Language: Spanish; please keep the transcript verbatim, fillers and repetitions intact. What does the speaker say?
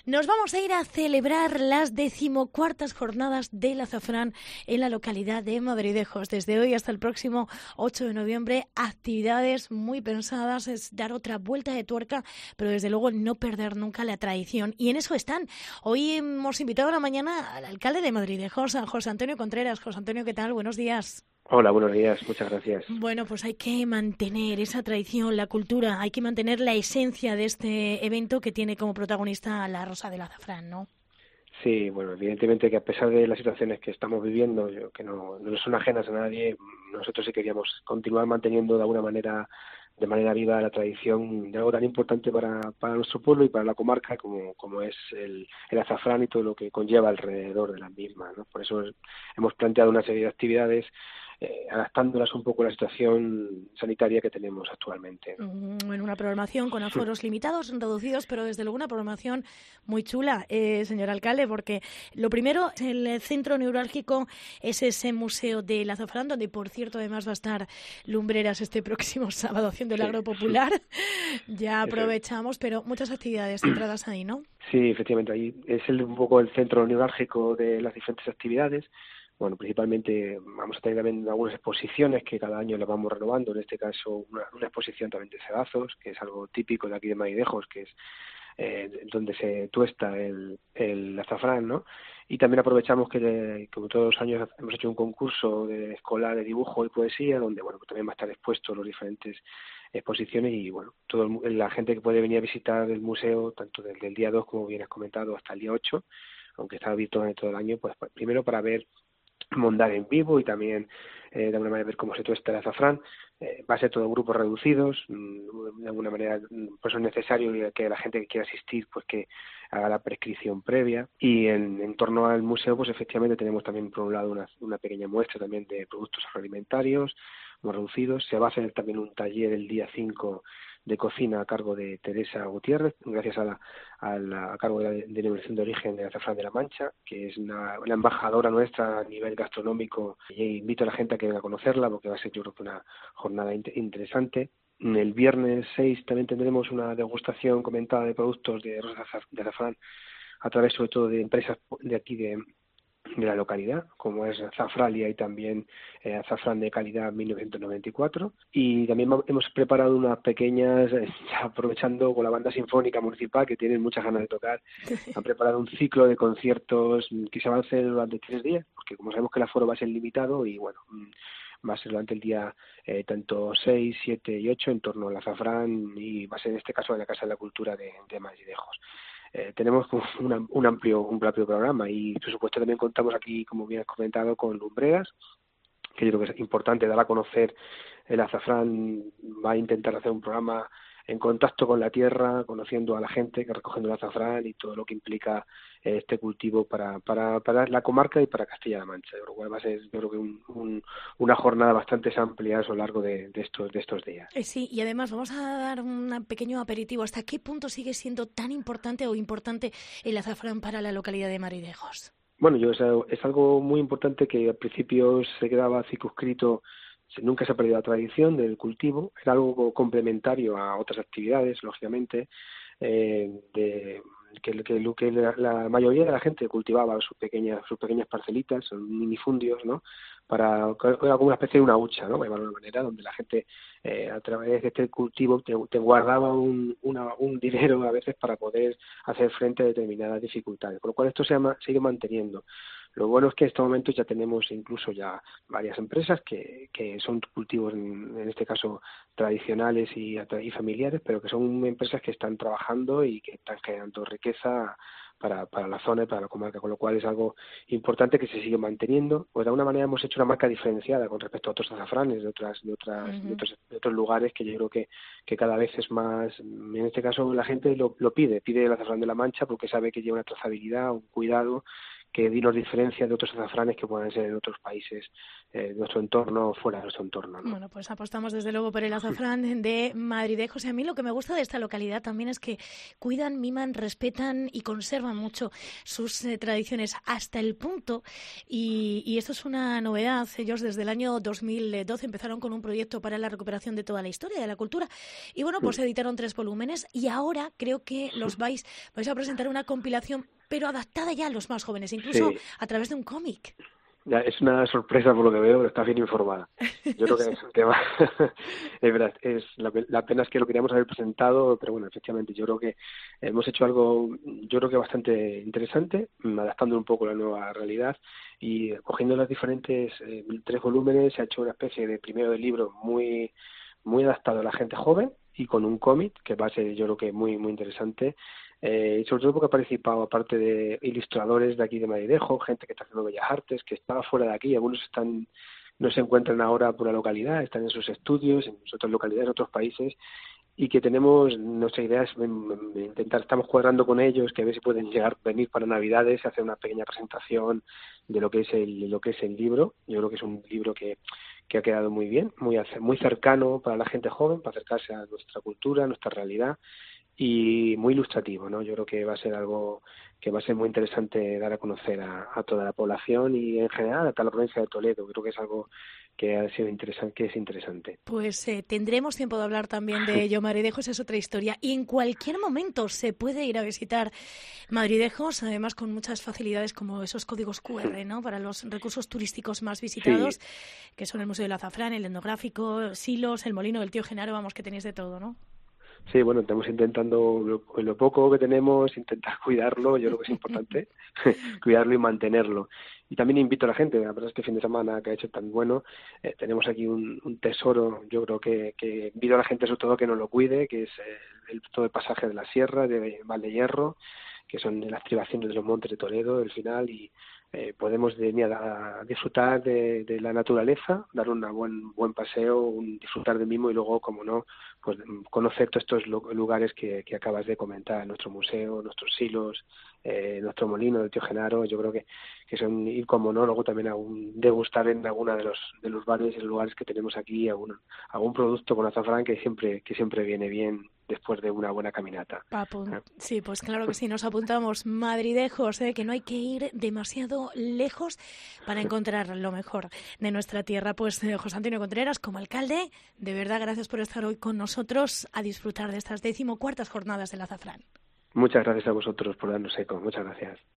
Nos vamos a ir a celebrar las decimocuartas jornadas del azafrán en la localidad de Madridejos. Desde hoy hasta el próximo ocho de noviembre, actividades muy pensadas, es dar otra vuelta de tuerca, pero desde luego no perder nunca la tradición. Y en eso están. Hoy hemos invitado a la mañana al alcalde de Madridejos, a José Antonio Contreras. José Antonio, ¿qué tal? Buenos días. Hola, buenos días, muchas gracias. Bueno, pues hay que mantener esa tradición, la cultura, hay que mantener la esencia de este evento que tiene como protagonista la Rosa del Azafrán, ¿no? Sí, bueno, evidentemente que a pesar de las situaciones que estamos viviendo, que no, no son ajenas a nadie, nosotros sí queríamos continuar manteniendo de alguna manera, de manera viva la tradición de algo tan importante para, para nuestro pueblo y para la comarca como, como es el, el azafrán y todo lo que conlleva alrededor de las mismas, ¿no? Por eso hemos planteado una serie de actividades Eh, adaptándolas un poco a la situación sanitaria que tenemos actualmente. En una programación con aforos limitados, reducidos, pero desde luego una programación muy chula, eh, señor alcalde, porque lo primero, el centro neurálgico es ese Museo del Azafrán, donde por cierto además va a estar Lumbreras este próximo sábado haciendo el Sí. agro popular. Ya aprovechamos, pero muchas actividades centradas ahí, ¿no? Sí, efectivamente, ahí es el, un poco el centro neurálgico de las diferentes actividades. Bueno, principalmente vamos a tener también algunas exposiciones que cada año las vamos renovando, en este caso una, una exposición también de cebazos, que es algo típico de aquí de Madridejos, que es eh, donde se tuesta el, el azafrán, ¿no? Y también aprovechamos que, de, como todos los años, hemos hecho un concurso de escolar de dibujo y poesía, donde bueno, pues también va a estar expuesto los diferentes exposiciones y bueno, todo el, la gente que puede venir a visitar el museo, tanto desde el día dos, como bien has comentado, hasta el día ocho, aunque está abierto durante todo el año, pues primero para ver mondar en vivo y también eh, de alguna manera ver cómo se tuesta el azafrán. Eh, va a ser todo en grupos reducidos, mmm, de alguna manera pues es necesario que la gente que quiera asistir pues que haga la prescripción previa y en, en torno al museo pues efectivamente tenemos también por un lado una, una pequeña muestra también de productos agroalimentarios muy reducidos. Se va a hacer también un taller el día cinco de cocina a cargo de Teresa Gutiérrez, gracias a la, a, la, a cargo de la denominación de origen de Azafrán de la Mancha, que es una, una embajadora nuestra a nivel gastronómico, y invito a la gente a que venga a conocerla porque va a ser yo creo que una jornada interesante. El viernes seis también tendremos una degustación comentada de productos de rosas de azafrán a través sobre todo de empresas de aquí de de la localidad, como es Azafralia y también eh, Azafrán de calidad mil novecientos noventa y cuatro. Y también hemos preparado unas pequeñas, eh, aprovechando con la banda sinfónica municipal, que tienen muchas ganas de tocar, han preparado un ciclo de conciertos que se van a hacer durante tres días, porque como sabemos que el aforo va a ser limitado y bueno, va a ser durante el día eh, tanto seis, siete y ocho en torno al azafrán y va a ser en este caso en la Casa de la Cultura de, de Madridejos. Eh, tenemos una, un amplio un amplio programa y por supuesto también contamos aquí, como bien has comentado, con Lumbreras, que yo creo que es importante dar a conocer el azafrán. Va a intentar hacer un programa en contacto con la tierra, conociendo a la gente que recogiendo el azafrán y todo lo que implica eh, este cultivo para, para, para la comarca y para Castilla-La Mancha. Yo creo que va a ser yo creo que un, un, una jornada bastante amplia a lo largo de, de, estos, de estos días. Eh, sí, y además vamos a dar un pequeño aperitivo. ¿Hasta qué punto sigue siendo tan importante o importante el azafrán para la localidad de Madridejos? Bueno, yo es, es algo muy importante que al principio se quedaba circunscrito, nunca se ha perdido la tradición del cultivo, era algo complementario a otras actividades, lógicamente, eh, de, que, que, que la, la mayoría de la gente cultivaba sus pequeñas sus pequeñas parcelitas, sus minifundios, ¿no? Para era como una especie de una hucha, ¿no? De alguna manera, donde la gente eh, a través de este cultivo te, te guardaba un, una, un dinero a veces para poder hacer frente a determinadas dificultades, con lo cual esto se llama, sigue manteniendo. Lo bueno es que en estos momentos ya tenemos incluso ya varias empresas que, que son cultivos, en, en este caso, tradicionales y, y familiares, pero que son empresas que están trabajando y que están generando riqueza para, para la zona y para la comarca, con lo cual es algo importante que se sigue manteniendo. Pues de alguna manera hemos hecho una marca diferenciada con respecto a otros azafranes de otras de otras Uh-huh. de otros, de otros lugares que yo creo que, que cada vez es más, en este caso la gente lo, lo pide, pide el azafrán de la Mancha porque sabe que lleva una trazabilidad, un cuidado que nos diferencia de otros azafranes que puedan ser en otros países eh, de nuestro entorno o fuera de nuestro entorno, ¿no? Bueno, pues apostamos desde luego por el azafrán de Madridejos. Y a mí lo que me gusta de esta localidad también es que cuidan, miman, respetan y conservan mucho sus eh, tradiciones hasta el punto, y, y esto es una novedad, ellos desde el año dos mil doce empezaron con un proyecto para la recuperación de toda la historia de la cultura y bueno, pues editaron tres volúmenes y ahora creo que los vais, vais a presentar una compilación pero adaptada ya a los más jóvenes, incluso sí. a través de un cómic. Ya, es una sorpresa por lo que veo, pero está bien informada. Yo creo que es un tema, es verdad, es la, la pena es que lo queríamos haber presentado, pero bueno, efectivamente, yo creo que hemos hecho algo, yo creo que bastante interesante, adaptando un poco la nueva realidad y cogiendo los diferentes eh, tres volúmenes, se ha hecho una especie de primero de libro muy, muy adaptado a la gente joven y con un cómic que va a ser, yo creo que muy, muy interesante. Eh, y sobre todo porque ha participado, aparte de ilustradores de aquí de Madridejo, gente que está haciendo bellas artes, que estaba fuera de aquí, algunos están no se encuentran ahora por la localidad, están en sus estudios, en otras localidades, en otros países, y que tenemos, nuestra idea es intentar, estamos cuadrando con ellos, que a ver si pueden llegar, venir para Navidades, hacer una pequeña presentación de lo que es el, lo que es el libro. Yo creo que es un libro que, que ha quedado muy bien, muy, muy cercano para la gente joven, para acercarse a nuestra cultura, a nuestra realidad, y muy ilustrativo, ¿no? Yo creo que va a ser algo que va a ser muy interesante dar a conocer a, a toda la población y en general a toda la provincia de Toledo. Creo que es algo que ha sido interesante, que es interesante. Pues eh, tendremos tiempo de hablar también de ello. Madridejos es otra historia y en cualquier momento se puede ir a visitar Madridejos, además con muchas facilidades como esos códigos cu erre, ¿no? Para los recursos turísticos más visitados, sí. que son el Museo del Azafrán, el Etnográfico, Silos, el Molino del Tío Genaro, vamos, que tenéis de todo, ¿no? Sí, bueno, estamos intentando, lo, lo poco que tenemos, intentar cuidarlo, yo creo que es importante, cuidarlo y mantenerlo. Y también invito a la gente, la verdad este fin de semana que ha hecho tan bueno, eh, tenemos aquí un, un tesoro, yo creo que, que invito a la gente sobre todo que nos lo cuide, que es eh, el, todo el pasaje de la sierra, de Valdehierro, que son las estribaciones de los montes de Toledo, el final, y eh, podemos venir a, a disfrutar de, de la naturaleza, dar un buen buen paseo, un, disfrutar del mismo y luego, como no, pues conocer todos estos lugares que, que acabas de comentar, nuestro museo, nuestros silos, eh, nuestro molino del Tío Genaro. Yo creo que, que son ir como no, luego también a un, degustar en alguna de los de los bares y lugares que tenemos aquí algún, algún producto con azafrán que siempre que siempre viene bien después de una buena caminata. Papu, ¿eh? Sí, pues claro que sí, nos apuntamos. Madridejos, ¿eh? Que no hay que ir demasiado lejos para encontrar lo mejor de nuestra tierra. Pues eh, José Antonio Contreras, como alcalde, de verdad gracias por estar hoy con nosotros a disfrutar de estas decimocuartas jornadas del azafrán. Muchas gracias a vosotros por darnos eco. Muchas gracias.